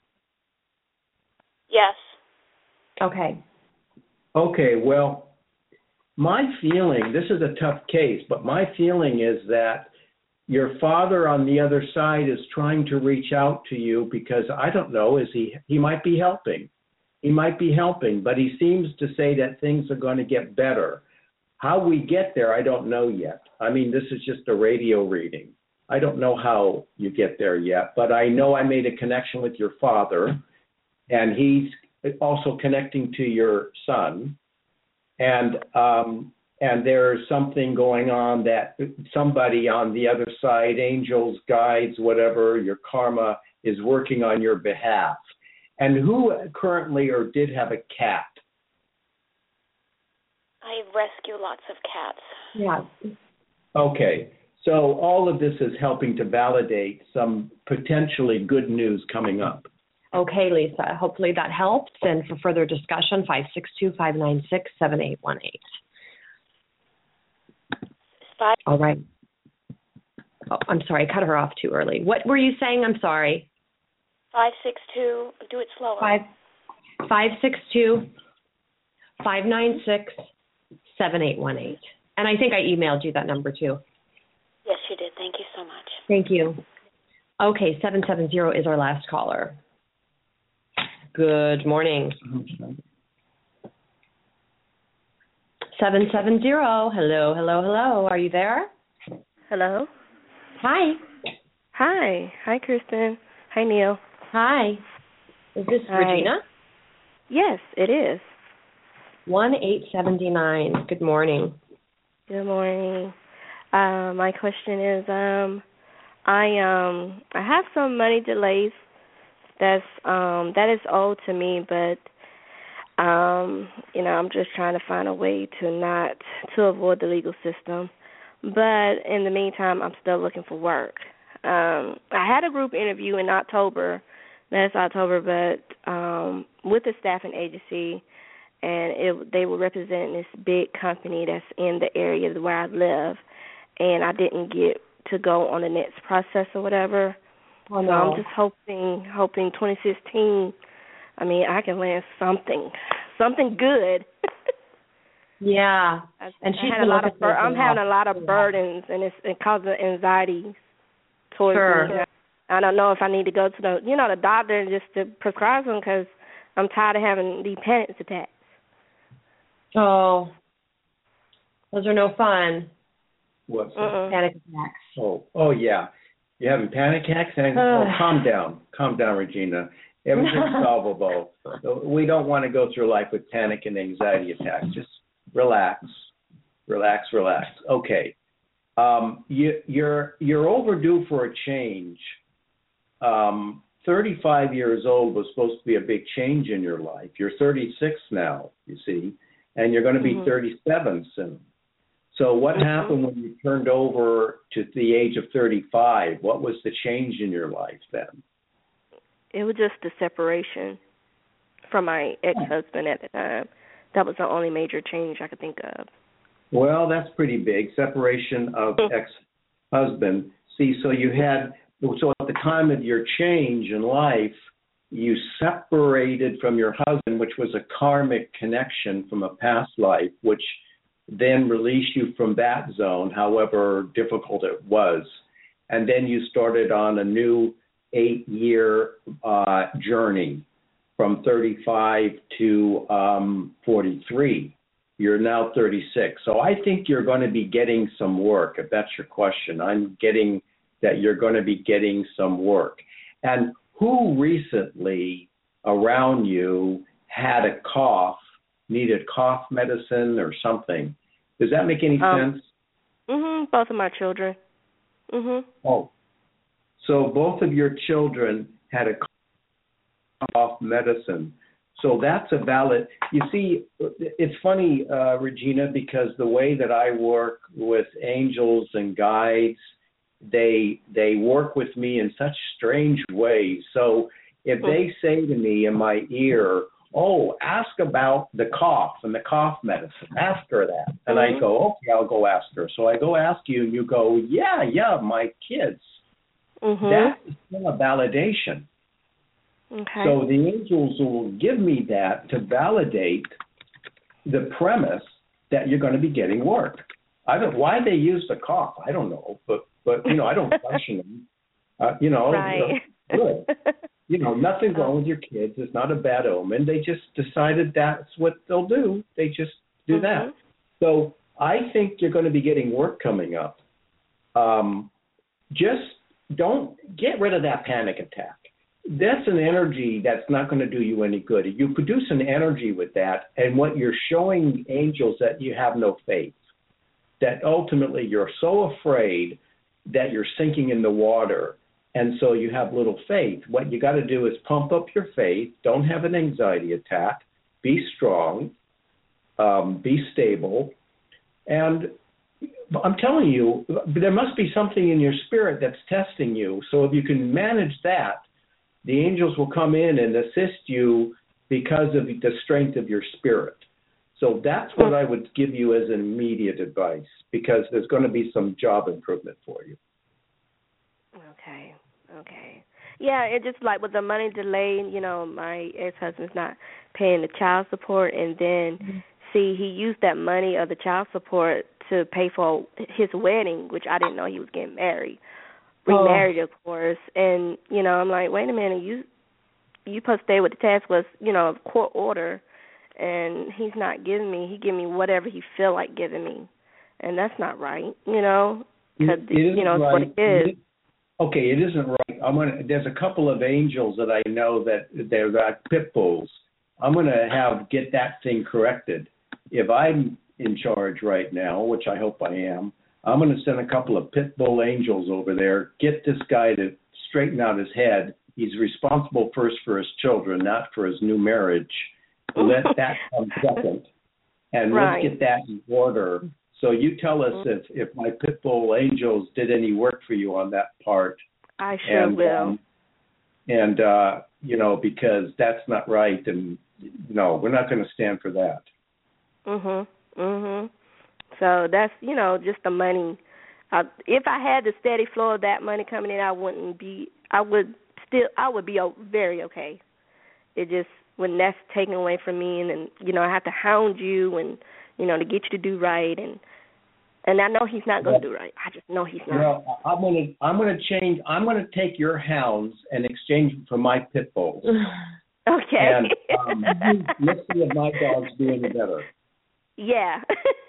Yes. Okay. Okay, well, my feeling, this is a tough case, but my feeling is that your father on the other side is trying to reach out to you because, I don't know, is he, he might be helping. He might be helping, but he seems to say that things are going to get better. How we get there, I don't know yet. I mean, this is just a radio reading. I don't know how you get there yet, but I know I made a connection with your father, and he's also connecting to your son. And um, and there's something going on that somebody on the other side, angels, guides, whatever, your karma is working on your behalf. And who currently or did have a cat? I rescue lots of cats. Yeah. Okay. So all of this is helping to validate some potentially good news coming up. Okay, Lisa. Hopefully that helps. And for further discussion, five six two, five nine six, seven eight one eight. Five. All right. Oh, I'm sorry. I cut her off too early. What were you saying? I'm sorry. Five six two. Do it slower. Five five six two five nine six seven eight one eight. And I think I emailed you that number too. Yes, you did. Thank you so much. Thank you. Okay, seven seven zero is our last caller. Good morning. seven seven zero. Hello, hello, hello. Are you there? Hello. Hi. Hi. Hi, Kristen. Hi, Neil. Hi. Is this Hi. Regina? Yes, it is. one eight seven nine. Good morning. Good morning. Uh, my question is, um, I um, I have some money delays that's um, that is owed to me, but um, you know, I'm just trying to find a way to not to avoid the legal system. But in the meantime, I'm still looking for work. Um, I had a group interview in October, last October, but um, with the staffing agency, and it, they were representing this big company that's in the area where I live, and I didn't get to go on the next process or whatever. Oh, no. So I'm just hoping, hoping twenty sixteen, I mean, I can land something, something good. Yeah, I, and she's I had a lot of bur- I'm off. having a lot of burdens, and it's it causes anxiety towards Sure. me. I don't know if I need to go to the, you know, the doctor just to prescribe them because I'm tired of having these panic attacks. Oh, those are no fun. What's that? Uh-uh. Panic attacks. Oh, oh yeah. You're having panic attacks? And, oh, calm down. Calm down, Regina. Everything's solvable. We don't want to go through life with panic and anxiety attacks. Just relax, relax, relax. Okay. Um, you, you're you're overdue for a change. Um, thirty-five years old was supposed to be a big change in your life. You're thirty-six now, you see, and you're going to be mm-hmm. thirty-seven soon. So what mm-hmm. happened when you turned over to the age of thirty-five? What was the change in your life then? It was just the separation from my ex-husband at the time. That was the only major change I could think of. Well, that's pretty big, separation of ex-husband. See, so you had, so at the time of your change in life, you separated from your husband, which was a karmic connection from a past life, which then released you from that zone, however difficult it was. And then you started on a new eight-year uh, journey from thirty-five to um, forty-three. You're now thirty-six. So I think you're going to be getting some work, if that's your question. I'm getting that you're going to be getting some work. And who recently around you had a cough, needed cough medicine or something? Does that make any um, sense? Mm-hmm, both of my children. Mm-hmm. Oh, so both of your children had a cough medicine. So that's a valid, you see, it's funny, uh, Regina, because the way that I work with angels and guides, they they work with me in such strange ways. So if they say to me in my ear, oh, ask about the cough and the cough medicine, ask her that. And mm-hmm. I go, okay, I'll go ask her. So I go ask you, and you go, yeah, yeah, my kids. Mm-hmm. That is still a validation. Okay. So the angels will give me that to validate the premise that you're going to be getting work. I don't why they use the cough. I don't know, but but you know I don't question them. Uh, you know, right. you know, good. You know, nothing wrong with your kids. It's not a bad omen. They just decided that's what they'll do. They just do mm-hmm. that. So I think you're going to be getting work coming up. Um, just don't get rid of that panic attack. That's an energy that's not going to do you any good. You produce an energy with that, and what you're showing angels that you have no faith. that ultimately you're so afraid that you're sinking in the water, and so you have little faith. What you got to do is pump up your faith. Don't have an anxiety attack. Be strong. Um, be stable. And I'm telling you, there must be something in your spirit that's testing you. So if you can manage that, the angels will come in and assist you because of the strength of your spirit. So that's what I would give you as an immediate advice, because there's going to be some job improvement for you. Okay, okay. Yeah, it just like with the money delay, you know, my ex-husband's not paying the child support, and then, mm-hmm. see, he used that money of the child support to pay for his wedding, which I didn't know he was getting married. Remarried, oh. of course. And, you know, I'm like, wait a minute, you you supposed to stay with the task was, you know, court order, and he's not giving me, he give me whatever he feel like giving me. And that's not right, you know, because, you know, right. it's what it is. Okay, it isn't right. I'm gonna, there's a couple of angels that I know that they're like pit bulls. I'm going to have get that thing corrected. If I'm in charge right now, which I hope I am, I'm going to send a couple of pit bull angels over there, get this guy to straighten out his head. He's responsible first for his children, not for his new marriage. Let that come second. And right. let's get that in order. So you tell us if, if my pit bull angels did any work for you on that part. I sure and, will. Um, and, uh, you know, because that's not right. And, no, we're not going to stand for that. Mhm, mhm. So that's, you know, just the money. Uh, if I had the steady flow of that money coming in, I wouldn't be. I would still. I would be very okay. It just when that's taken away from me, and, and you know, I have to hound you, and you know, to get you to do right, and and I know he's not going to well, do right. I just know he's not. Well, I'm going to. I'm going to change. I'm going to take your hounds and exchange them for my pit bulls. Okay. And um, let's see if my dog's doing better. Yeah.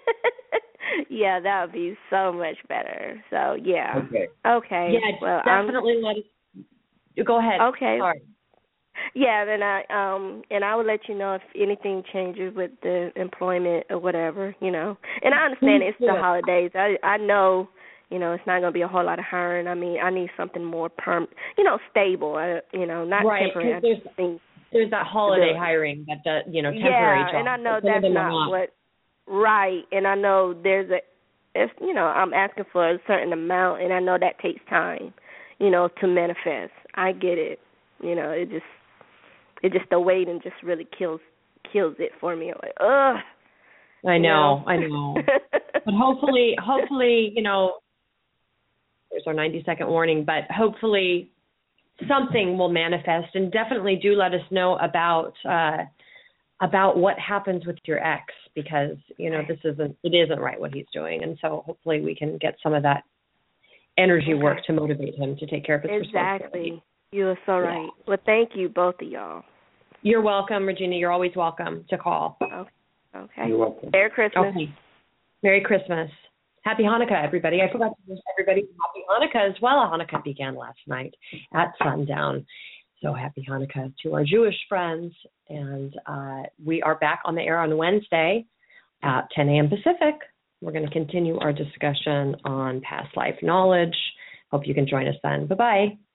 Yeah, that would be so much better. So, yeah. Okay. Okay. Yeah, well, definitely I'm, let us. Go ahead. Okay. Sorry. Yeah, then I um and I will let you know if anything changes with the employment or whatever, you know. And I understand it's the holidays. I I know, you know, it's not going to be a whole lot of hiring. I mean, I need something more perm, you know, stable. Uh, you know, not right, temporary. There's, there's that holiday hiring that does, you know, temporary yeah, jobs. and I know Some that's not, not what. Right, and I know there's a, it's, you know, I'm asking for a certain amount, and I know that takes time, you know, to manifest. I get it. You know, it just, it just the waiting just really kills kills it for me. I'm like, ugh. I know, know? I know. But hopefully, hopefully, you know, there's our ninety second warning, but hopefully something will manifest, and definitely do let us know about uh, about what happens with your ex, because, you know, this isn't, it isn't right what he's doing. And so hopefully we can get some of that energy work to motivate him to take care of his responsibility. Exactly. You are so right. Yeah. Well, thank you, both of y'all. You're welcome, Regina. You're always welcome to call. Okay. Okay. You're welcome. Merry Christmas. Okay. Merry Christmas. Happy Hanukkah, everybody. I forgot to wish everybody Happy Hanukkah as well. Hanukkah began last night at sundown. So happy Hanukkah to our Jewish friends. And uh, we are back on the air on Wednesday at ten a.m. Pacific. We're going to continue our discussion on past life knowledge. Hope you can join us then. Bye-bye.